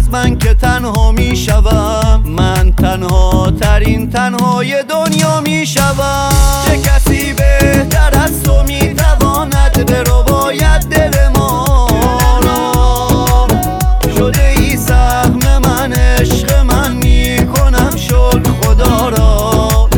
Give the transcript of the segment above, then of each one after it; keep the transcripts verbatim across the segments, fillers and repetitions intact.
از من که تنها میشوم، من تنها ترین تنهای دنیا میشوم. چه کسی بهتر از تو میتواند به روایت دل ما را؟ شده ای سهم من، عشق من میکنم شکر خدا را.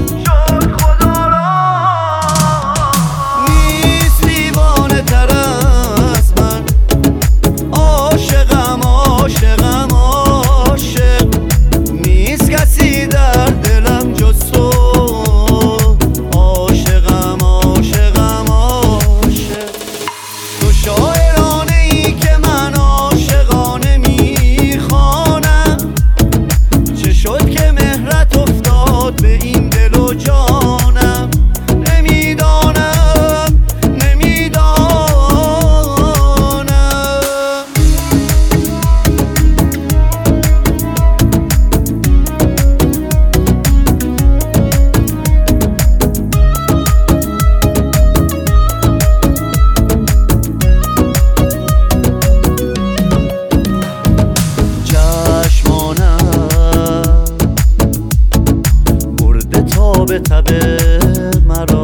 به تب مرا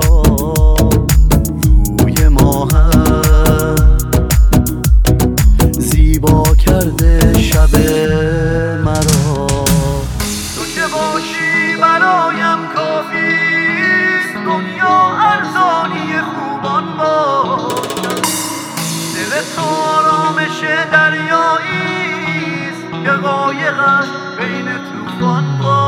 روی ماهم زیبا کرده شب مرا. تو که باشی برایم کافیست، دنیا ارزانی خوبان باشد. دل تو آرامش دریاییست که قایقش بین طوفان باشد.